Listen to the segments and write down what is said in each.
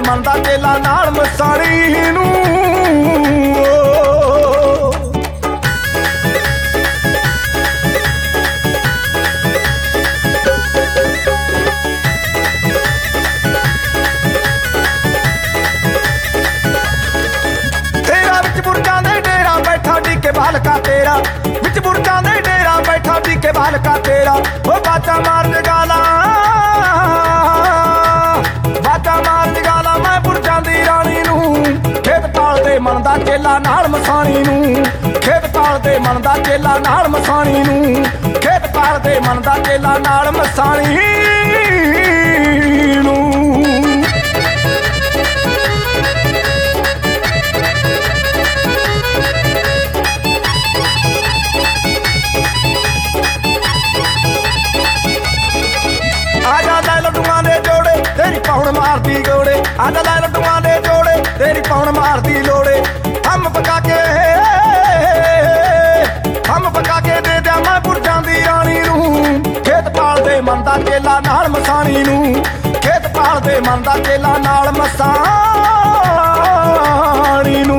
ਮਨ ਦਾ ਚੇਲਾ ਨਾਲ ਮਸਾਣੀ ਨੂੰ। ਬਾਲਕਾ ਤੇਰਾ ਵਿੱਚ ਬੁਰਜਾਂ ਦੇ ਡੇਰਾ ਬੈਠਾ ਵੀ ਕੇ ਬਾਲਕਾ ਤੇਰਾ ਉਹ ਬਾਜਾਂ ਮਾਰ ਜਗਾਲਾ ਬਾਜਾਂ ਮਾਰ ਜਗਾਲਾ ਮੈਂ ਬੁਰਜਾਂ ਦੀ ਰਾਣੀ ਨੂੰ। ਖੇਤ ਪਾਲਦੇ ਮਨ ਦਾ ਚੇਲਾ ਨਾਲ ਮਸਾਣੀ ਨੂੰ। ਖੇਤ ਪਾਲਦੇ ਮਨ ਦਾ ਚੇਲਾ ਨਾਲ ਮਸਾਣੀ ਨੂੰ। ਖੇਤ ਪਾਲਦੇ ਮਨ ਦਾ ਚੇਲਾ ਨਾਲ ਮਸਾਣੀ ਨੂੰ। ਪੌਣ ਮਾਰਦੀ ਗੋੜੇ ਅੱਜ ਲੈ ਲੱਡੂਆਂ ਦੇ ਜੋੜੇ ਤੇਰੀ ਪੌਣ ਮਾਰਦੀ ਲੋੜੇ। ਹਮ ਪਕਾ ਕੇ ਦੇ ਦਿਆਂ ਮੈਂ ਬੁਰਜਾਂ ਦੀ ਰਾਣੀ ਨੂੰ। ਖੇਤ ਪਾਲਦੇ ਮਨ ਦਾ ਚੇਲਾ ਨਾਲ ਮਸਾਣੀ ਨੂੰ। ਖੇਤ ਪਾਲਦੇ ਮਨ ਦਾ ਚੇਲਾ ਨਾਲ ਮਸਾਣੀ ਨੂੰ।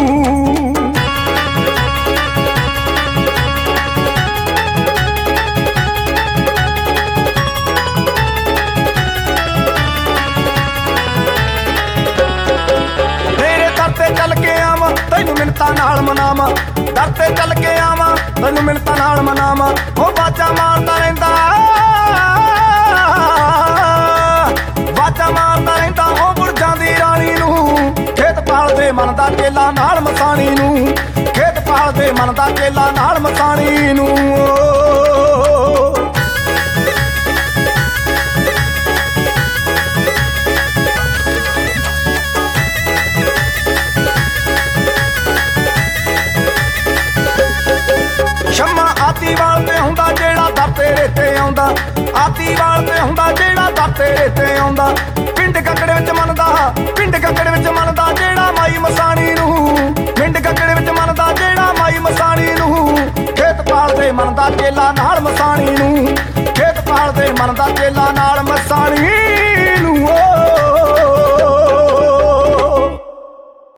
ਚੱਲ ਕੇ ਆਵਾਂ ਤੈਨੂੰ ਮਿੰਨਤਾਂ ਨਾਲ ਮਨਾਵਾਂ ਦਰ ਤੇ ਚੱਲ ਕੇ ਆਵਾਂ ਤੈਨੂੰ ਮਿੰਨਤਾਂ ਨਾਲ ਮਨਾਵਾਂ। ਉਹ ਬਾਜਾਂ ਮਾਰਦਾ ਰਹਿੰਦਾ ਬਾਜਾਂ ਮਾਰਦਾ ਰਹਿੰਦਾ ਉਹ ਬੁਰਜਾਂ ਦੀ ਰਾਣੀ ਨੂੰ। ਖੇਤ ਪਾਲਦੇ ਮਨ ਦਾ ਚੇਲਾ ਨਾਲ ਮਸਾਣੀ ਨੂੰ। ਖੇਤ ਪਾਲਦੇ ਮਨ ਦਾ ਚੇਲਾ ਨਾਲ ਮਸਾਣੀ ਨੂੰ। ਸ਼ਮਾ ਆਤੀਵਾਲ ਤੇ ਹੁੰਦਾ ਜਿਹੜਾ ਦਰ ਤੇਰੇ ਤੇ ਆਉਂਦਾ। ਆਤੀਵਾਲ ਤੇ ਹੁੰਦਾ ਜਿਹੜਾ ਦਰ ਤੇਰੇ ਤੇ ਆਉਂਦਾ। ਪਿੰਡ ਕੱਕੜੇ ਵਿੱਚ ਮੰਨਦਾ ਪਿੰਡ ਕੱਕੜੇ ਵਿੱਚ ਮੰਨਦਾ ਜਿਹੜਾ ਮਾਈ ਮਸਾਣੀ ਨੂੰ। ਪਿੰਡ ਕੱਕੜੇ ਵਿੱਚ ਮੰਨਦਾ ਜਿਹੜਾ ਮਾਈ ਮਸਾਣੀ ਨੂੰ। ਖੇਤ ਪਾਲਦੇ ਮਨ ਦਾ ਚੇਲਾ ਨਾਲ ਮਸਾਣੀ ਨੂੰ। ਖੇਤ ਪਾਲਦੇ ਮਨ ਦਾ ਚੇਲਾ